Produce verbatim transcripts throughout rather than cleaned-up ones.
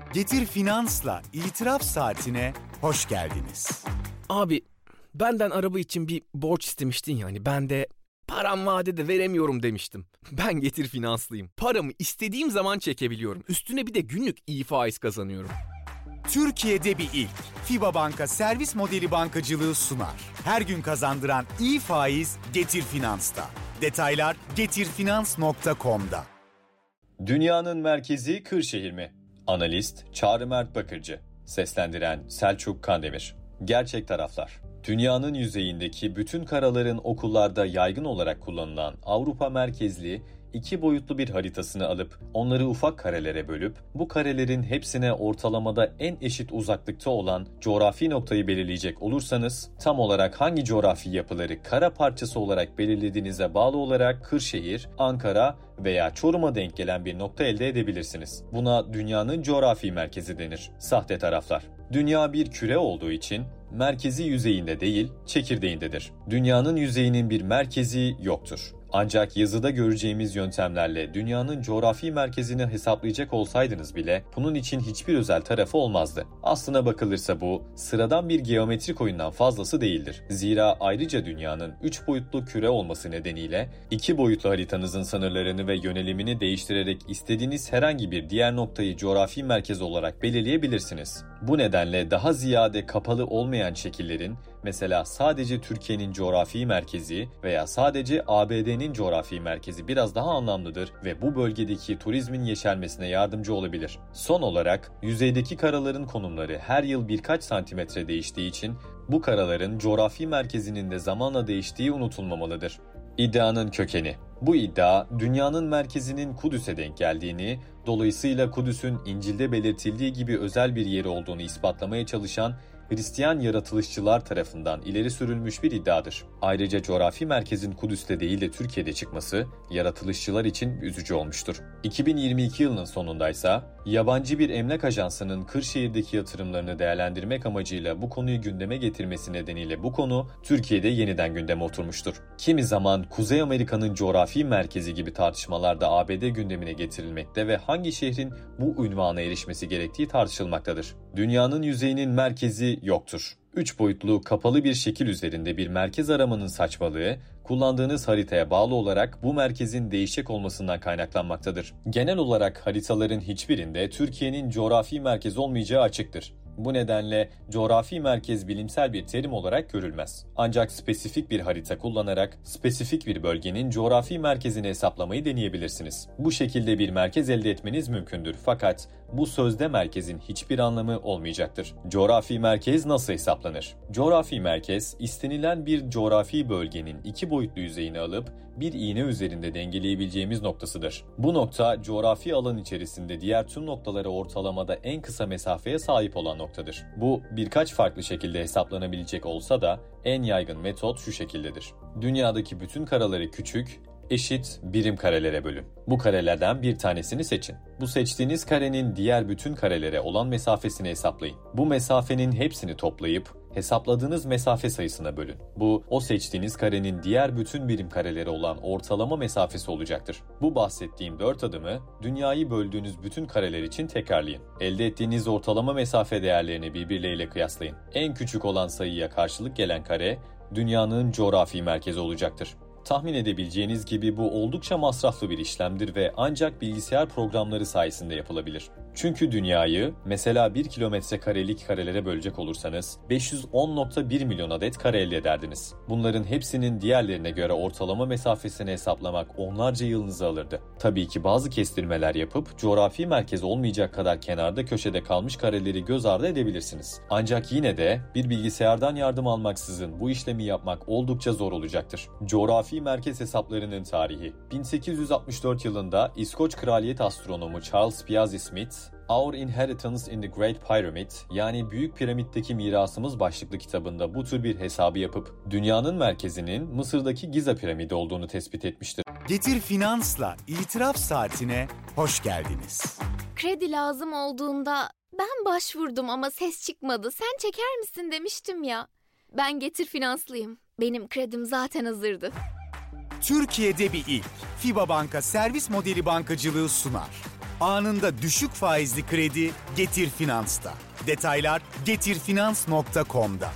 Getir Finans'la İtiraf Saatine hoş geldiniz. Abi benden araba için bir borç istemiştin yani ben de param vadede veremiyorum demiştim. Ben Getir Finanslıyım. Paramı istediğim zaman çekebiliyorum. Üstüne bir de günlük iyi faiz kazanıyorum. Türkiye'de bir ilk. FİBA Banka servis modeli bankacılığı sunar. Her gün kazandıran iyi faiz Getir Finans'ta. Detaylar getirfinans nokta com'da. Dünyanın merkezi Kırşehir mi? Analist Çağrı Mert Bakırcı. Seslendiren Selçuk Kandemir. Gerçek taraflar. Dünyanın yüzeyindeki bütün karaların okullarda yaygın olarak kullanılan Avrupa merkezli iki boyutlu bir haritasını alıp onları ufak karelere bölüp bu karelerin hepsine ortalamada en eşit uzaklıkta olan coğrafi noktayı belirleyecek olursanız tam olarak hangi coğrafi yapıları kara parçası olarak belirlediğinize bağlı olarak Kırşehir, Ankara veya Çorum'a denk gelen bir nokta elde edebilirsiniz. Buna dünyanın coğrafi merkezi denir. Sahte taraflar. Dünya bir küre olduğu için merkezi yüzeyinde değil, çekirdeğindedir. Dünyanın yüzeyinin bir merkezi yoktur. Ancak yazıda göreceğimiz yöntemlerle dünyanın coğrafi merkezini hesaplayacak olsaydınız bile bunun için hiçbir özel tarafı olmazdı. Aslına bakılırsa bu sıradan bir geometrik oyundan fazlası değildir. Zira ayrıca dünyanın üç boyutlu küre olması nedeniyle iki boyutlu haritanızın sınırlarını ve yönelimini değiştirerek istediğiniz herhangi bir diğer noktayı coğrafi merkez olarak belirleyebilirsiniz. Bu nedenle daha ziyade kapalı olmayan şekillerin, mesela sadece Türkiye'nin coğrafi merkezi veya sadece A B D'nin coğrafi merkezi biraz daha anlamlıdır ve bu bölgedeki turizmin yeşermesine yardımcı olabilir. Son olarak yüzeydeki karaların konumları her yıl birkaç santimetre değiştiği için bu karaların coğrafi merkezinin de zamanla değiştiği unutulmamalıdır. İddianın kökeni. Bu iddia, dünyanın merkezinin Kudüs'e denk geldiğini, dolayısıyla Kudüs'ün İncil'de belirtildiği gibi özel bir yeri olduğunu ispatlamaya çalışan Hristiyan yaratılışçılar tarafından ileri sürülmüş bir iddiadır. Ayrıca coğrafi merkezin Kudüs'te değil de Türkiye'de çıkması yaratılışçılar için üzücü olmuştur. iki bin yirmi iki yılının sonundaysa yabancı bir emlak ajansının Kırşehir'deki yatırımlarını değerlendirmek amacıyla bu konuyu gündeme getirmesi nedeniyle bu konu Türkiye'de yeniden gündeme oturmuştur. Kimi zaman Kuzey Amerika'nın coğrafi merkezi gibi tartışmalar da A B D gündemine getirilmekte ve hangi şehrin bu unvana erişmesi gerektiği tartışılmaktadır. Dünyanın yüzeyinin merkezi yoktur. Üç boyutlu kapalı bir şekil üzerinde bir merkez aramanın saçmalığı, kullandığınız haritaya bağlı olarak bu merkezin değişecek olmasından kaynaklanmaktadır. Genel olarak haritaların hiçbirinde Türkiye'nin coğrafi merkez olmayacağı açıktır. Bu nedenle coğrafi merkez bilimsel bir terim olarak görülmez. Ancak spesifik bir harita kullanarak spesifik bir bölgenin coğrafi merkezini hesaplamayı deneyebilirsiniz. Bu şekilde bir merkez elde etmeniz mümkündür fakat bu sözde merkezin hiçbir anlamı olmayacaktır. Coğrafi merkez nasıl hesaplanır? Coğrafi merkez, istenilen bir coğrafi bölgenin iki boyutlu yüzeyini alıp bir iğne üzerinde dengeleyebileceğimiz noktasıdır. Bu nokta coğrafi alan içerisinde diğer tüm noktalara ortalamada en kısa mesafeye sahip olan noktadır. Bu birkaç farklı şekilde hesaplanabilecek olsa da en yaygın metot şu şekildedir. Dünyadaki bütün karaları küçük, eşit birim karelere bölün. Bu karelerden bir tanesini seçin. Bu seçtiğiniz karenin diğer bütün karelere olan mesafesini hesaplayın. Bu mesafenin hepsini toplayıp hesapladığınız mesafe sayısına bölün. Bu, o seçtiğiniz karenin diğer bütün birim kareleri olan ortalama mesafesi olacaktır. Bu bahsettiğim dört adımı dünyayı böldüğünüz bütün kareler için tekrarlayın. Elde ettiğiniz ortalama mesafe değerlerini birbirleriyle kıyaslayın. En küçük olan sayıya karşılık gelen kare, dünyanın coğrafi merkezi olacaktır. Tahmin edebileceğiniz gibi bu oldukça masraflı bir işlemdir ve ancak bilgisayar programları sayesinde yapılabilir. Çünkü dünyayı mesela bir kilometre karelik karelere bölecek olursanız beş yüz on nokta bir milyon adet kare elde ederdiniz. Bunların hepsinin diğerlerine göre ortalama mesafesini hesaplamak onlarca yılınızı alırdı. Tabii ki bazı kestirmeler yapıp coğrafi merkez olmayacak kadar kenarda köşede kalmış kareleri göz ardı edebilirsiniz. Ancak yine de bir bilgisayardan yardım almaksızın bu işlemi yapmak oldukça zor olacaktır. Coğrafi merkez hesaplarının tarihi. bin sekiz yüz altmış dört yılında İskoç kraliyet astronomu Charles Piazzi Smith, Our Inheritance in the Great Pyramid yani Büyük Piramit'teki Mirasımız başlıklı kitabında bu tür bir hesabı yapıp dünyanın merkezinin Mısır'daki Giza piramidi olduğunu tespit etmiştir. Getir Finans'la İtiraf Saatine hoş geldiniz. Kredi lazım olduğunda ben başvurdum ama ses çıkmadı. Sen çeker misin demiştim ya. Ben Getir Finanslıyım. Benim kredim zaten hazırdı. Türkiye'de bir ilk. FİBA Banka servis modeli bankacılığı sunar. Anında düşük faizli kredi Getir Finans'ta. Detaylar getirfinans nokta com'da.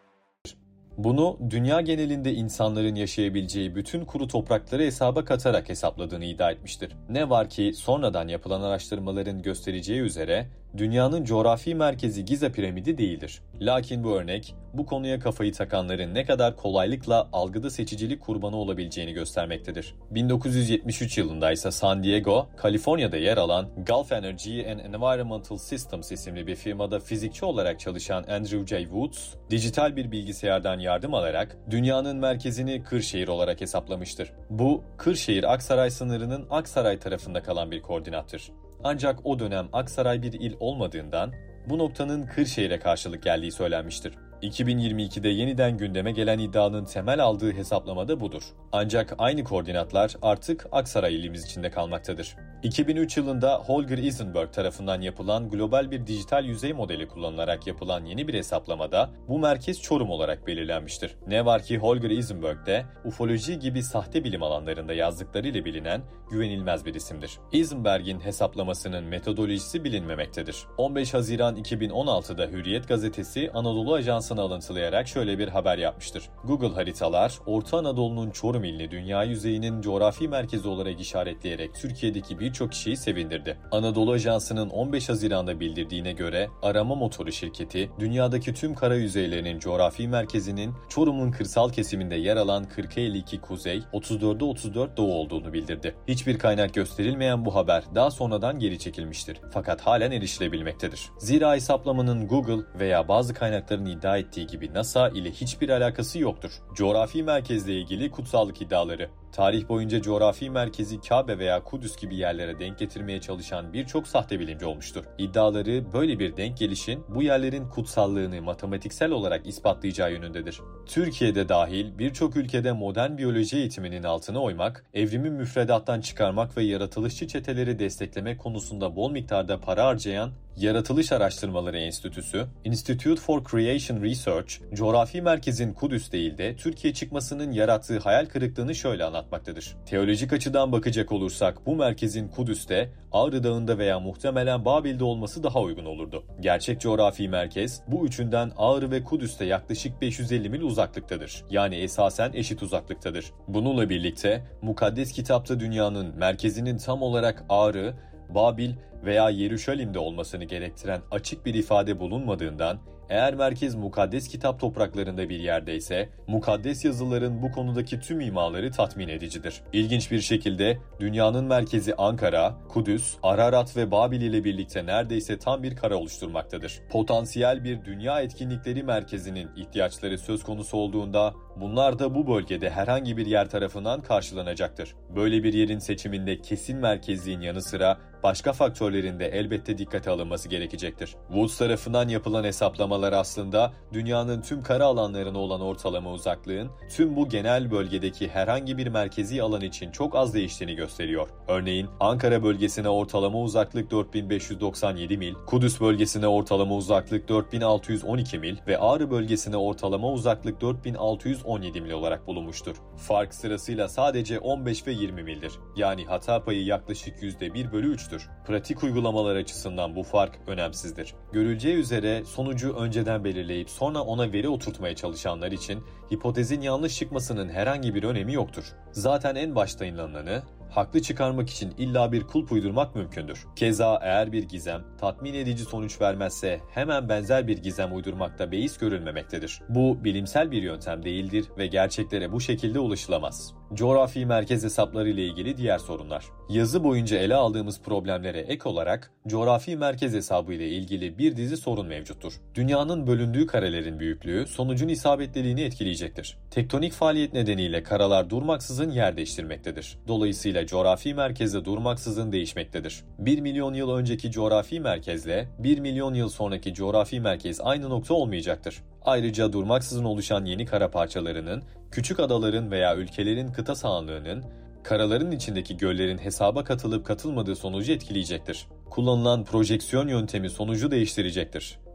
Bunu dünya genelinde insanların yaşayabileceği bütün kuru toprakları hesaba katarak hesapladığını iddia etmiştir. Ne var ki sonradan yapılan araştırmaların göstereceği üzere dünyanın coğrafi merkezi Giza piramidi değildir. Lakin bu örnek bu konuya kafayı takanların ne kadar kolaylıkla algıda seçicilik kurbanı olabileceğini göstermektedir. bin dokuz yüz yetmiş üç yılında ise San Diego, Kaliforniya'da yer alan Gulf Energy and Environmental Systems isimli bir firmada fizikçi olarak çalışan Andrew J. Woods, dijital bir bilgisayardan yardım alarak dünyanın merkezini Kırşehir olarak hesaplamıştır. Bu, Kırşehir Aksaray sınırının Aksaray tarafında kalan bir koordinattır. Ancak o dönem Aksaray bir il olmadığından bu noktanın Kırşehir'e karşılık geldiği söylenmiştir. iki bin yirmi ikide yeniden gündeme gelen iddianın temel aldığı hesaplamada budur. Ancak aynı koordinatlar artık Aksaray ilimiz içinde kalmaktadır. iki bin üç yılında Holger Isenberg tarafından yapılan global bir dijital yüzey modeli kullanılarak yapılan yeni bir hesaplamada bu merkez Çorum olarak belirlenmiştir. Ne var ki Holger Isenberg de ufoloji gibi sahte bilim alanlarında yazdıklarıyla bilinen güvenilmez bir isimdir. Isenberg'in hesaplamasının metodolojisi bilinmemektedir. on beş Haziran iki bin on altıda Hürriyet gazetesi Anadolu Ajansı'nı alıntılayarak şöyle bir haber yapmıştır. Google haritalar, Orta Anadolu'nun Çorum ilini dünya yüzeyinin coğrafi merkezi olarak işaretleyerek Türkiye'deki birçok kişiyi sevindirdi. Anadolu Ajansı'nın on beş Haziran'da bildirdiğine göre arama motoru şirketi, dünyadaki tüm kara yüzeylerinin coğrafi merkezinin Çorum'un kırsal kesiminde yer alan kırka elli iki kuzey, otuz dörde otuz dört doğu olduğunu bildirdi. Hiçbir kaynak gösterilmeyen bu haber daha sonradan geri çekilmiştir. Fakat halen erişilebilmektedir. Zira hesaplamanın Google veya bazı kaynakların iddia ettiği gibi NASA ile hiçbir alakası yoktur. Coğrafi merkezle ilgili kutsallık iddiaları. Tarih boyunca coğrafi merkezi Kabe veya Kudüs gibi yerlere denk getirmeye çalışan birçok sahte bilimci olmuştur. İddiaları böyle bir denk gelişin bu yerlerin kutsallığını matematiksel olarak ispatlayacağı yönündedir. Türkiye'de dahil birçok ülkede modern biyoloji eğitiminin altına oymak, evrimi müfredattan çıkarmak ve yaratılışçı çeteleri desteklemek konusunda bol miktarda para harcayan Yaratılış Araştırmaları Enstitüsü, Institute for Creation Research, coğrafi merkezin Kudüs değil de Türkiye çıkmasının yarattığı hayal kırıklığını şöyle anlatmaktadır. Teolojik açıdan bakacak olursak bu merkezin Kudüs'te, Ağrı Dağı'nda veya muhtemelen Babil'de olması daha uygun olurdu. Gerçek coğrafi merkez bu üçünden Ağrı ve Kudüs'te yaklaşık beş yüz elli mil uzaklıktadır. Yani esasen eşit uzaklıktadır. Bununla birlikte mukaddes kitapta dünyanın merkezinin tam olarak Ağrı, Babil veya Yeruşalim'de olmasını gerektiren açık bir ifade bulunmadığından, eğer merkez mukaddes kitap topraklarında bir yerdeyse, mukaddes yazıların bu konudaki tüm imaları tatmin edicidir. İlginç bir şekilde dünyanın merkezi Ankara, Kudüs, Ararat ve Babil ile birlikte neredeyse tam bir kare oluşturmaktadır. Potansiyel bir dünya etkinlikleri merkezinin ihtiyaçları söz konusu olduğunda, bunlar da bu bölgede herhangi bir yer tarafından karşılanacaktır. Böyle bir yerin seçiminde kesin merkezliğin yanı sıra başka faktörlerin de elbette dikkate alınması gerekecektir. Woods tarafından yapılan hesaplamalar aslında dünyanın tüm kara alanlarına olan ortalama uzaklığın tüm bu genel bölgedeki herhangi bir merkezi alan için çok az değiştiğini gösteriyor. Örneğin Ankara bölgesine ortalama uzaklık dört bin beş yüz doksan yedi mil, Kudüs bölgesine ortalama uzaklık dört bin altı yüz on iki mil ve Ağrı bölgesine ortalama uzaklık dört bin altı yüz on yedi mil olarak bulunmuştur. Fark sırasıyla sadece on beş ve yirmi mildir. Yani hata payı yaklaşık yüzde bir bölü üçtür. Pratik uygulamalar açısından bu fark önemsizdir. Görüleceği üzere sonucu önceden belirleyip sonra ona veri oturtmaya çalışanlar için hipotezin yanlış çıkmasının herhangi bir önemi yoktur. Zaten en başta inanılanı haklı çıkarmak için illa bir kulp uydurmak mümkündür. Keza eğer bir gizem tatmin edici sonuç vermezse hemen benzer bir gizem uydurmakta beis görülmemektedir. Bu bilimsel bir yöntem değildir ve gerçeklere bu şekilde ulaşılamaz. Coğrafi merkez hesapları ile ilgili diğer sorunlar. Yazı boyunca ele aldığımız problemlere ek olarak coğrafi merkez hesabı ile ilgili bir dizi sorun mevcuttur. Dünyanın bölündüğü karelerin büyüklüğü sonucun isabetliliğini etkileyecektir. Tektonik faaliyet nedeniyle karalar durmaksızın yer değiştirmektedir. Dolayısıyla coğrafi merkezde durmaksızın değişmektedir. bir milyon yıl önceki coğrafi merkezle bir milyon yıl sonraki coğrafi merkez aynı nokta olmayacaktır. Ayrıca durmaksızın oluşan yeni kara parçalarının, küçük adaların veya ülkelerin kıta sahanlığının, karaların içindeki göllerin hesaba katılıp katılmadığı sonucu etkileyecektir. Kullanılan projeksiyon yöntemi sonucu değiştirecektir.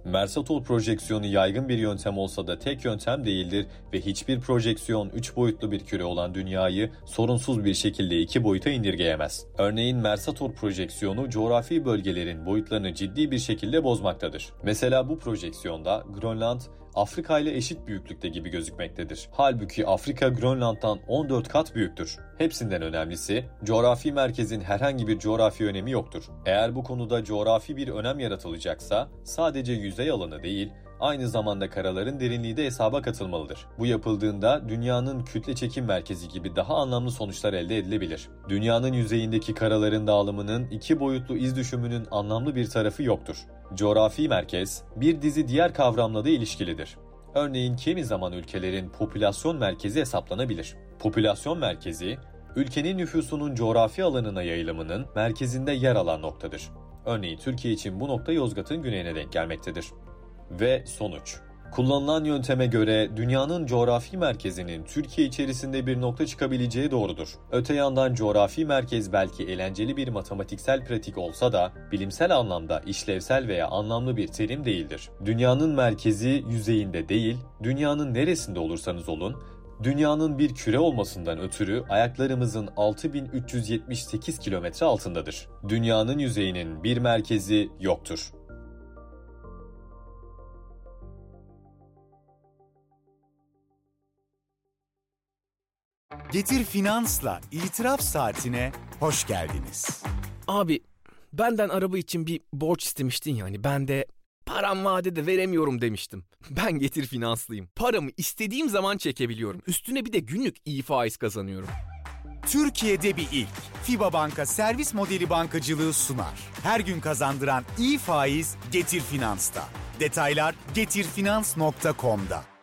Mersatol projeksiyonu yaygın bir yöntem olsa da tek yöntem değildir ve hiçbir projeksiyon üç boyutlu bir küre olan dünyayı sorunsuz bir şekilde iki boyuta indirgeyemez. Örneğin Mersatol projeksiyonu coğrafi bölgelerin boyutlarını ciddi bir şekilde bozmaktadır. Mesela bu projeksiyonda Grönland, Afrika ile eşit büyüklükte gibi gözükmektedir. Halbuki Afrika Grönland'dan on dört kat büyüktür. Hepsinden önemlisi, coğrafi merkezin herhangi bir coğrafi önemi yoktur. Eğer bu konuda coğrafi bir önem yaratılacaksa sadece yüzey alanı değil, aynı zamanda karaların derinliği de hesaba katılmalıdır. Bu yapıldığında dünyanın kütle çekim merkezi gibi daha anlamlı sonuçlar elde edilebilir. Dünyanın yüzeyindeki karaların dağılımının iki boyutlu iz düşümünün anlamlı bir tarafı yoktur. Coğrafi merkez bir dizi diğer kavramla da ilişkilidir. Örneğin kimi zaman ülkelerin popülasyon merkezi hesaplanabilir. Popülasyon merkezi, ülkenin nüfusunun coğrafi alanına yayılımının merkezinde yer alan noktadır. Örneğin Türkiye için bu nokta Yozgat'ın güneyine denk gelmektedir. Ve sonuç. Kullanılan yönteme göre dünyanın coğrafi merkezinin Türkiye içerisinde bir nokta çıkabileceği doğrudur. Öte yandan coğrafi merkez belki eğlenceli bir matematiksel pratik olsa da bilimsel anlamda işlevsel veya anlamlı bir terim değildir. Dünyanın merkezi yüzeyinde değil, dünyanın neresinde olursanız olun, dünyanın bir küre olmasından ötürü ayaklarımızın altı bin üç yüz yetmiş sekiz kilometre altındadır. Dünyanın yüzeyinin bir merkezi yoktur. Getir Finans'la İtiraf Saatine hoş geldiniz. Abi benden araba için bir borç istemiştin yani ben de param vadede veremiyorum demiştim. Ben Getir Finanslıyım. Paramı istediğim zaman çekebiliyorum. Üstüne bir de günlük iyi faiz kazanıyorum. Türkiye'de bir ilk. FİBA Banka servis modeli bankacılığı sunar. Her gün kazandıran iyi faiz Getir Finans'ta. Detaylar getirfinans nokta com'da.